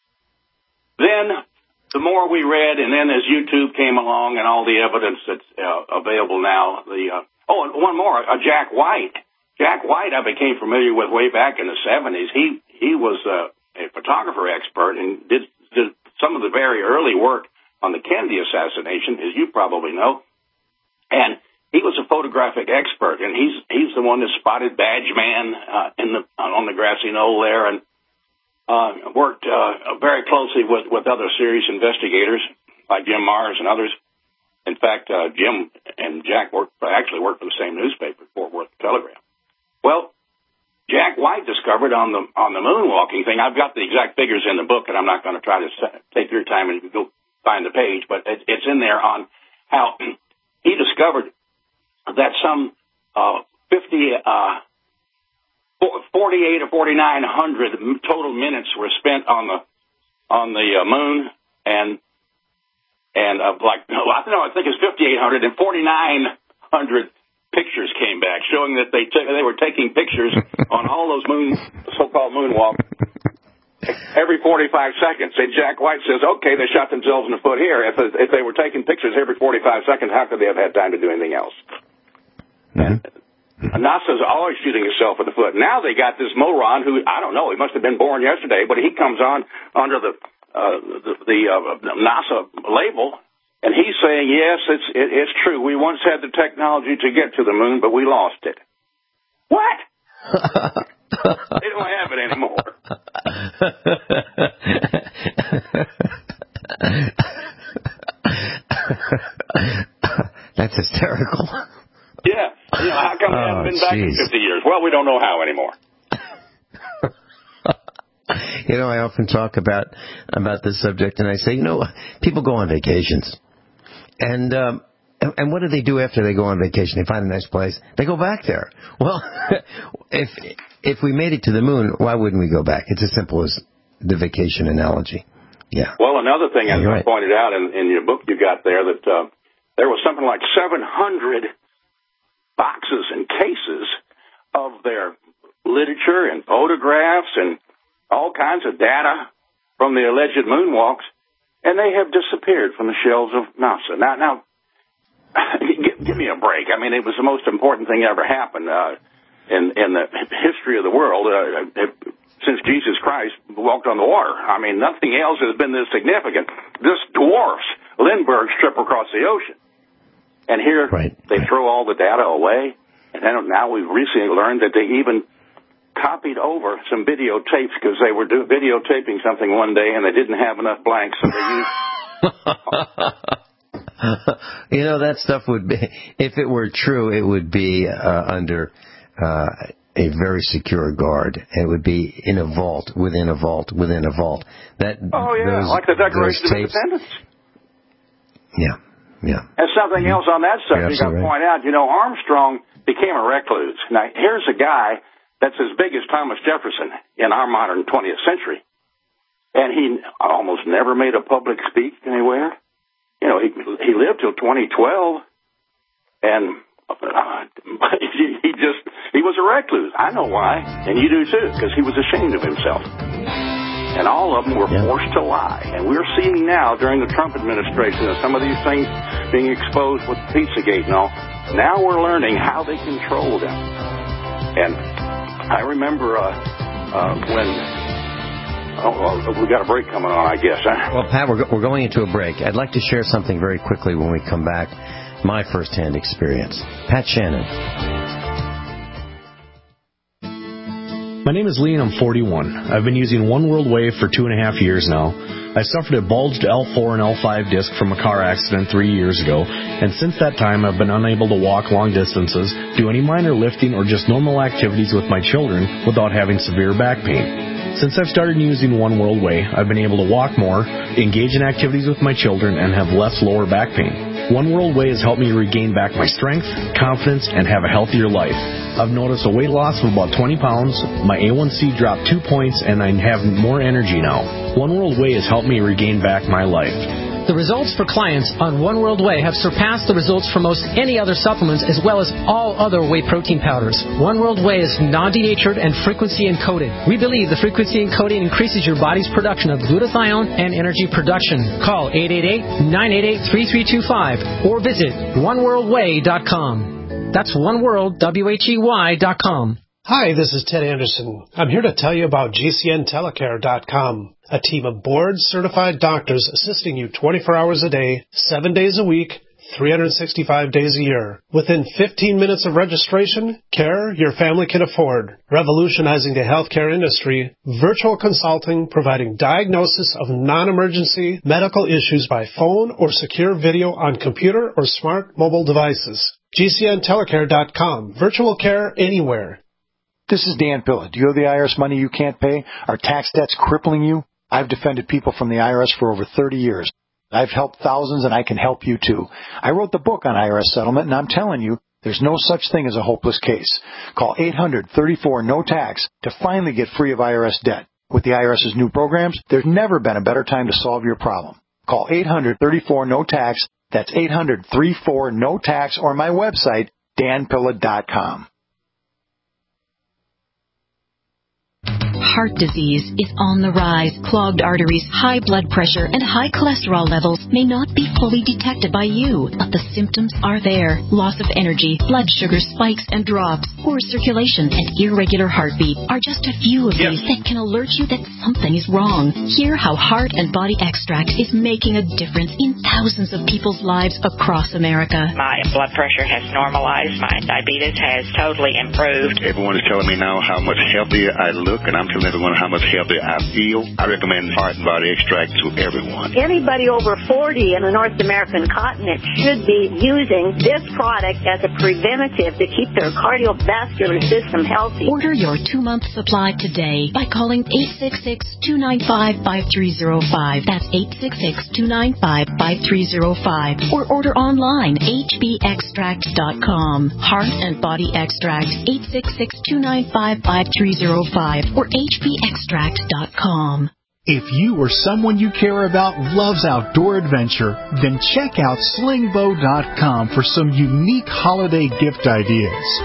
Then, the more we read, and then as YouTube came along and all the evidence that's uh, available now, the uh, oh, and one more, uh, Jack White. Jack White I became familiar with way back in the seventies. He he was uh, a photographer expert and did, did some of the very early work on the Kennedy assassination, as you probably know. And he was a photographic expert, and he's he's the one that spotted Badge Man uh, in the on the grassy knoll there, and Uh, worked uh, very closely with, with other serious investigators like Jim Mars and others. In fact, uh, Jim and Jack worked, actually worked for the same newspaper, Fort Worth Telegram. Well, Jack White discovered on the on the moonwalking thing. I've got the exact figures in the book, and I'm not going to try to take your time and go find the page, but it, it's in there on how he discovered that some uh, fifty. Uh, forty-eight or forty-nine hundred total minutes were spent on the on the uh, moon, and and uh, like no, I know I think it's fifty-eight hundred and forty-nine hundred pictures came back showing that they t- they were taking pictures on all those moon so-called moonwalks every forty-five seconds. And Jack White says, okay, they shot themselves in the foot here. If if they were taking pictures every forty-five seconds, how could they have had time to do anything else? Mm-hmm. NASA's always shooting itself in the foot. Now they got this moron who, I don't know, he must have been born yesterday, but he comes on under the uh, the, the uh, NASA label, and he's saying, yes, it's it, it's true. We once had the technology to get to the moon, but we lost it. What? They don't have it anymore. That's hysterical. Yeah. You know, how come we haven't been back in fifty years? Well, we don't know how anymore. You know, I often talk about about this subject, and I say, you know, people go on vacations. And um, and what do they do after they go on vacation? They find a nice place. They go back there. Well, if if we made it to the moon, why wouldn't we go back? It's as simple as the vacation analogy. Yeah. Well, another thing, as yeah, I right. pointed out in, in your book you got there, that uh, there was something like seven hundred boxes and cases of their literature and photographs and all kinds of data from the alleged moonwalks, and they have disappeared from the shelves of NASA. Now, now, give, give me a break. I mean, it was the most important thing ever happened uh, in in the history of the world uh, since Jesus Christ walked on the water. I mean, nothing else has been this significant. This dwarfs Lindbergh's trip across the ocean. And here right. they throw all the data away. And then now we've recently learned that they even copied over some videotapes because they were do- videotaping something one day and they didn't have enough blanks, so they used... You know, that stuff would be, if it were true, it would be uh, under uh, a very secure guard. It would be in a vault, within a vault, within a vault. That Oh, yeah, those, like the Declaration of Independence. Yeah, yeah. And something else on that subject I'll right. point out, you know, Armstrong became a recluse. Now, here's a guy that's as big as Thomas Jefferson in our modern twentieth century. And he almost never made a public speech anywhere. You know, he he lived till twenty twelve, and uh, he, he just, he was a recluse. I know why, and you do too, because he was ashamed of himself. And all of them were yeah. forced to lie. And we're seeing now, during the Trump administration, of some of these things being exposed with Pizzagate and all. Now we're learning how they control them. And I remember uh, uh, when... Oh, well, we've got a break coming on, I guess. Huh? Well, Pat, we're, we're going into a break. I'd like to share something very quickly when we come back, my first-hand experience. Pat Shannon. My name is Lee, and I'm forty-one. I've been using One World Wave for two and a half years now. I suffered a bulged L four and L five disc from a car accident three years ago, and since that time I've been unable to walk long distances, do any minor lifting, or just normal activities with my children without having severe back pain. Since I've started using One World Way, I've been able to walk more, engage in activities with my children, and have less lower back pain. One World Way has helped me regain back my strength, confidence, and have a healthier life. I've noticed a weight loss of about twenty pounds, my A one C dropped two points, and I have more energy now. One World Way has helped me regain back my life. The results for clients on One World Whey have surpassed the results for most any other supplements, as well as all other whey protein powders. One World Whey is non-denatured and frequency encoded. We believe the frequency encoding increases your body's production of glutathione and energy production. Call eight eight eight, nine eight eight, three three two five or visit one world whey dot com. That's one world, W H E Y dot com. Hi, this is Ted Anderson. I'm here to tell you about G C N telecare dot com, a team of board-certified doctors assisting you twenty-four hours a day, seven days a week, three hundred sixty-five days a year. Within fifteen minutes of registration, care your family can afford. Revolutionizing the healthcare industry, virtual consulting providing diagnosis of non-emergency medical issues by phone or secure video on computer or smart mobile devices. G C N telecare dot com, virtual care anywhere. This is Dan Pilla. Do you owe the I R S money you can't pay? Are tax debts crippling you? I've defended people from the I R S for over thirty years. I've helped thousands, and I can help you too. I wrote the book on I R S settlement, and I'm telling you, there's no such thing as a hopeless case. Call eight hundred, thirty-four, no tax to finally get free of I R S debt. With the IRS's new programs, there's never been a better time to solve your problem. Call eight hundred, thirty-four, no tax. That's eight hundred, thirty-four, no tax, or my website, dan pilla dot com. Heart disease is on the rise. Clogged arteries, high blood pressure, and high cholesterol levels may not be fully detected by you, but the symptoms are there. Loss of energy, blood sugar spikes and drops, poor circulation, and irregular heartbeat are just a few of yep. these that can alert you that something is wrong. Hear how Heart and Body Extract is making a difference in thousands of people's lives across America. My blood pressure has normalized. My diabetes has totally improved. Everyone is telling me now how much healthier I look, and I'm telling everyone how much healthier I feel. I recommend Heart and Body Extract to everyone. Anybody over forty in the North American continent should be using this product as a preventative to keep their cardiovascular system healthy. Order your two-month supply today by calling eight six six, two nine five, five three zero five. That's eight six six, two nine five, five three zero five. Or order online, h b extract dot com. Heart and Body Extract, eight six six, two nine five, five three zero five. Or h b extract dot com. If you or someone you care about loves outdoor adventure, then check out sling bow dot com for some unique holiday gift ideas.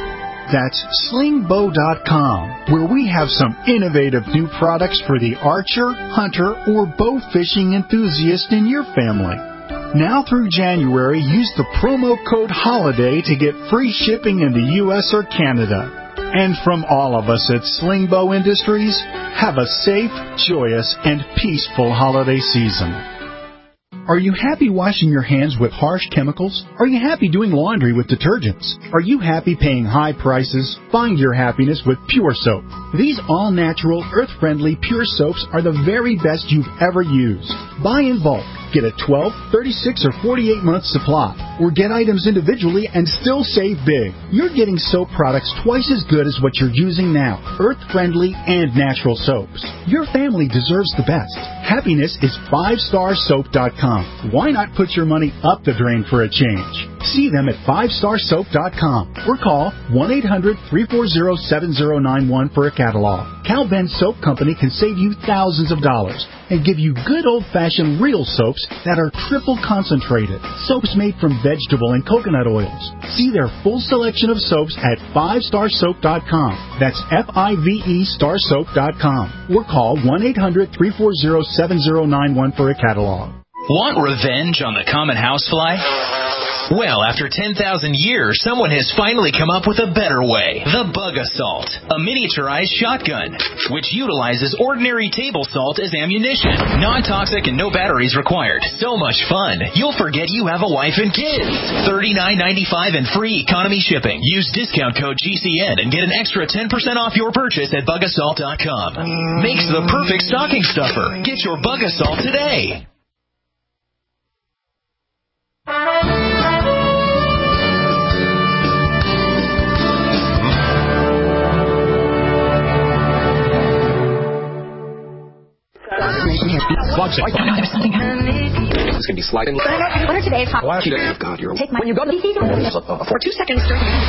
That's sling bow dot com, where we have some innovative new products for the archer, hunter, or bow fishing enthusiast in your family. Now through January, use the promo code HOLIDAY to get free shipping in the U S or Canada. And from all of us at Sling Bow Industries, have a safe, joyous, and peaceful holiday season. Are you happy washing your hands with harsh chemicals? Are you happy doing laundry with detergents? Are you happy paying high prices? Find your happiness with Pure Soap. These all-natural, earth-friendly Pure Soaps are the very best you've ever used. Buy in bulk. Get a twelve, thirty-six, or forty-eight month supply. Or get items individually and still save big. You're getting soap products twice as good as what you're using now. Earth-friendly and natural soaps. Your family deserves the best. Happiness is five star soap dot com. Why not put your money up the drain for a change? See them at five star soap dot com or call one eight hundred, three four zero, seven zero nine one for a catalog. Cal Ben Soap Company can save you thousands of dollars and give you good old-fashioned real soaps that are triple concentrated. Soaps made from vegetable and coconut oils. See their full selection of soaps at five star soap dot com. That's F I V E star soap dot com. Or call one eight hundred, three four zero, seven zero nine one for a catalog. Want revenge on the common housefly? Well, after ten thousand years, someone has finally come up with a better way. The Bug Assault, a miniaturized shotgun, which utilizes ordinary table salt as ammunition. Non-toxic and no batteries required. So much fun, you'll forget you have a wife and kids. thirty-nine ninety-five and free economy shipping. Use discount code G C N and get an extra ten percent off your purchase at bug assault dot com. Makes the perfect stocking stuffer. Get your Bug Assault today. There's something it's going to be sliding. What are today's hot? Oh, God, you're Take my, when you go to the P C, for two seconds.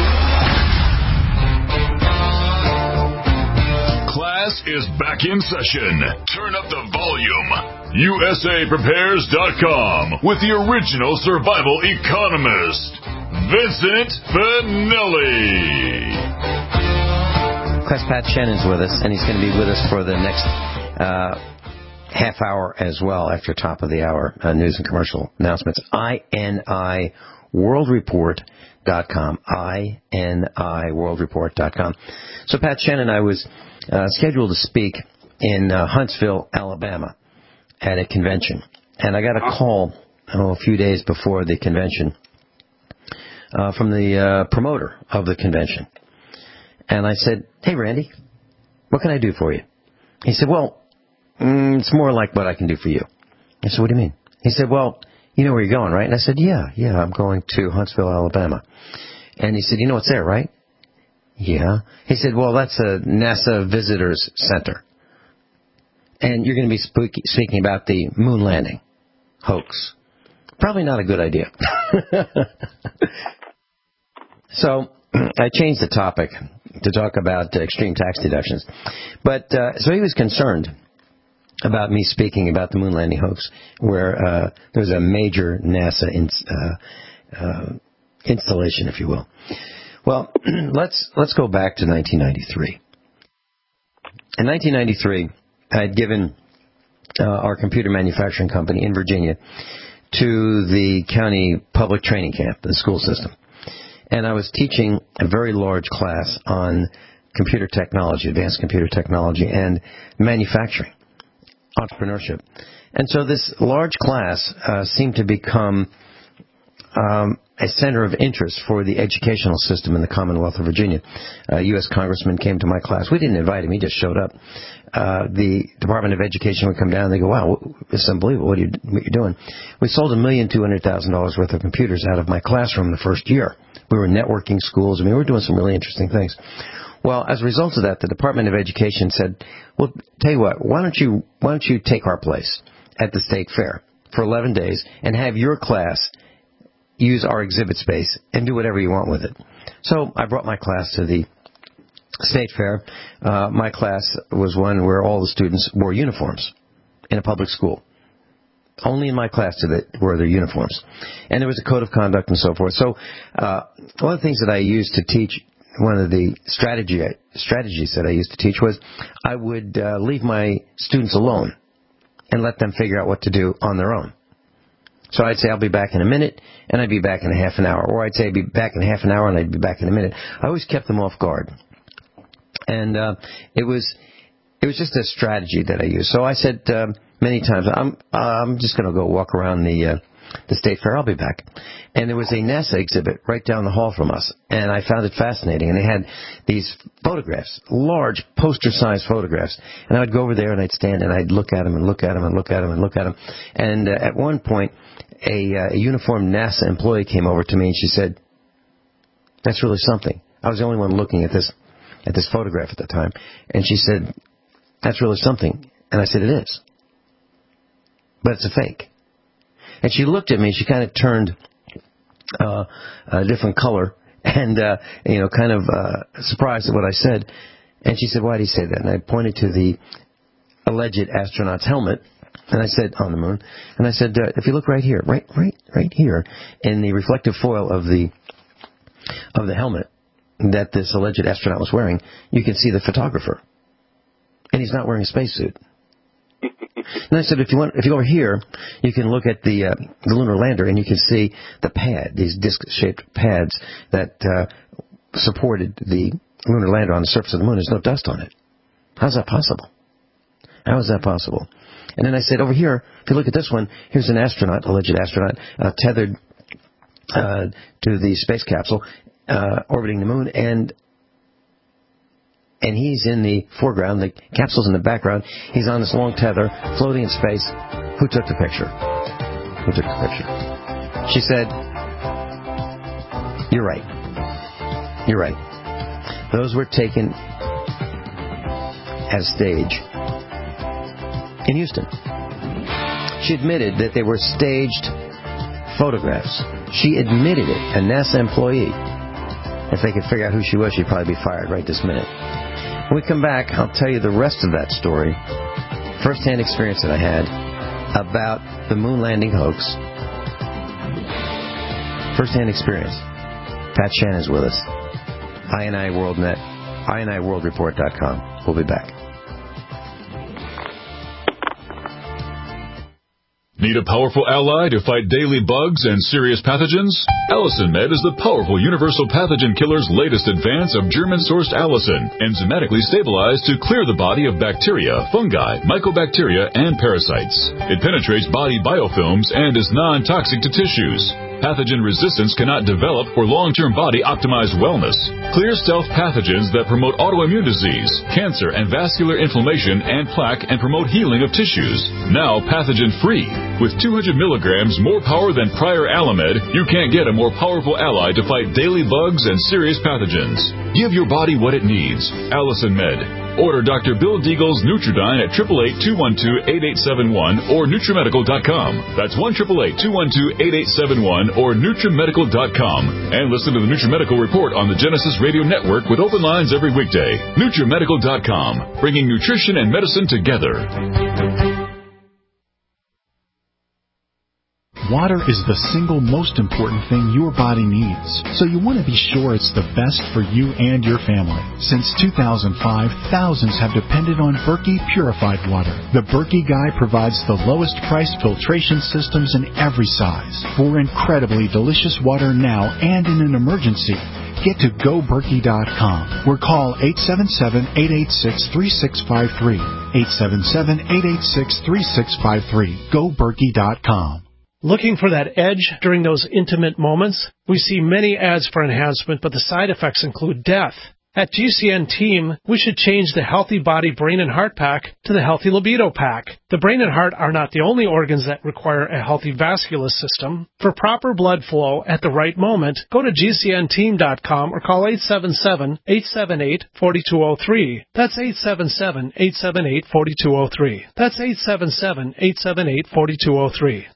Class is back in session. Turn up the volume. U S A prepares dot com with the original survival economist, Vincent Finelli. Class Pat Shannon's with us, and he's going to be with us for the next uh, half hour as well after top of the hour uh, news and commercial announcements. I N I World Report dot com. I N I World Report dot com. So Pat Shannon and I was uh, scheduled to speak in uh, Huntsville, Alabama at a convention. And I got a call oh, a few days before the convention uh, from the uh, promoter of the convention. And I said, hey, Randy, what can I do for you? He said, well, mm, it's more like what I can do for you. I said, what do you mean? He said, well, you know where you're going, right? And I said, yeah, yeah, I'm going to Huntsville, Alabama. And he said, you know what's there, right? Yeah. He said, well, that's a NASA Visitors Center. And you're going to be speak- speaking about the moon landing hoax. Probably not a good idea. So I changed the topic to talk about uh, extreme tax deductions. But uh, so he was concerned about me speaking about the moon landing hoax, where uh, there's a major NASA in, uh, uh, installation, if you will. Well, let's let's go back to nineteen ninety-three. In nineteen ninety-three, I had given uh, our computer manufacturing company in Virginia to the county public training camp, the school system. And I was teaching a very large class on computer technology, advanced computer technology, and manufacturing, entrepreneurship. And so this large class uh, seemed to become um, a center of interest for the educational system in the Commonwealth of Virginia. A U S congressman came to my class. We didn't invite him. He just showed up. Uh, the Department of Education would come down and they go, wow, this is unbelievable what, are you, what you're doing. We sold a million two hundred thousand dollars worth of computers out of my classroom the first year. We were networking schools. I mean, we were doing some really interesting things. Well, as a result of that, the Department of Education said, well, tell you what, why don't you, why don't you take our place at the state fair for eleven days and have your class use our exhibit space and do whatever you want with it. So I brought my class to the state fair. Uh, my class was one where all the students wore uniforms in a public school. Only in my class did it were there uniforms. And there was a code of conduct and so forth. So uh, one of the things that I used to teach one of the strategy strategies that I used to teach was I would uh, leave my students alone and let them figure out what to do on their own. So I'd say I'll be back in a minute, and I'd be back in a half an hour. Or I'd say I'd be back in half an hour, and I'd be back in a minute. I always kept them off guard. And uh, it was it was just a strategy that I used. So I said uh, many times, I'm uh, I'm just going to go walk around the uh, the State Fair. I'll be back. And there was a NASA exhibit right down the hall from us, and I found it fascinating. And they had these photographs, large poster-sized photographs. And I would go over there, and I'd stand, and I'd look at them and look at them and look at them and look at them. And uh, at one point, a, uh, a uniformed NASA employee came over to me, and she said, "That's really something." I was the only one looking at this at this photograph at the time. And she said, "That's really something." And I said, "It is. But it's a fake." And she looked at me, and she kind of turned uh, a different color and, uh, you know, kind of uh, surprised at what I said. And she said, "Why did he say that?" And I pointed to the alleged astronaut's helmet, and I said, on the moon, and I said, uh, if you look right here, right, right, right here, in the reflective foil of the of the helmet that this alleged astronaut was wearing, you can see the photographer. And he's not wearing a spacesuit. And I said, if you want, if you go over here, you can look at the, uh, the lunar lander, and you can see the pad, these disc-shaped pads that uh, supported the lunar lander on the surface of the moon. There's no dust on it. How's that possible? How is that possible? And then I said, over here, if you look at this one, here's an astronaut, alleged astronaut, uh, tethered uh, to the space capsule, uh, orbiting the moon, and and he's in the foreground, the capsule's in the background, he's on this long tether, floating in space. Who took the picture? Who took the picture? She said, "You're right. You're right. Those were taken at a stage in Houston." She admitted that they were staged photographs. She admitted it, a NASA employee. If they could figure out who she was, she'd probably be fired right this minute. When we come back, I'll tell you the rest of that story, first-hand experience that I had about the moon landing hoax. First-hand experience. Pat Shannon's with us. I N I World Net, I N I World Report dot com. We'll be back. Need a powerful ally to fight daily bugs and serious pathogens? Allicin Med is the powerful universal pathogen killer's latest advance of German-sourced allicin, enzymatically stabilized to clear the body of bacteria, fungi, mycobacteria, and parasites. It penetrates body biofilms and is non-toxic to tissues. Pathogen resistance cannot develop for long-term body-optimized wellness. Clear stealth pathogens that promote autoimmune disease, cancer, and vascular inflammation and plaque, and promote healing of tissues. Now pathogen-free. With two hundred milligrams more power than prior Alamed, you can't get a more powerful ally to fight daily bugs and serious pathogens. Give your body what it needs. Allicin Med. Order Doctor Bill Deagle's Nutridyne at eight eight eight, two one two, eight eight seven one or Nutrimedical dot com. That's one eight eight eight, two one two, eight eight seven one or Nutrimedical dot com. And listen to the Nutrimedical Report on the Genesis Radio Network with open lines every weekday. Nutrimedical dot com, bringing nutrition and medicine together. Water is the single most important thing your body needs, so you want to be sure it's the best for you and your family. Since two thousand five, thousands have depended on Berkey purified water. The Berkey Guy provides the lowest price filtration systems in every size. For incredibly delicious water now and in an emergency, get to go berkey dot com or call eight seven seven, eight eight six, three six five three. eight seven seven, eight eight six, three six five three. go berkey dot com. Looking for that edge during those intimate moments? We see many ads for enhancement, but the side effects include death. At G C N Team, we should change the Healthy Body, Brain, and Heart Pack to the Healthy Libido Pack. The brain and heart are not the only organs that require a healthy vascular system. For proper blood flow at the right moment, go to G C N team dot com or call eight seven seven, eight seven eight, four two zero three. That's eight seven seven, eight seven eight, four two zero three. That's eight seven seven, eight seven eight, four two zero three.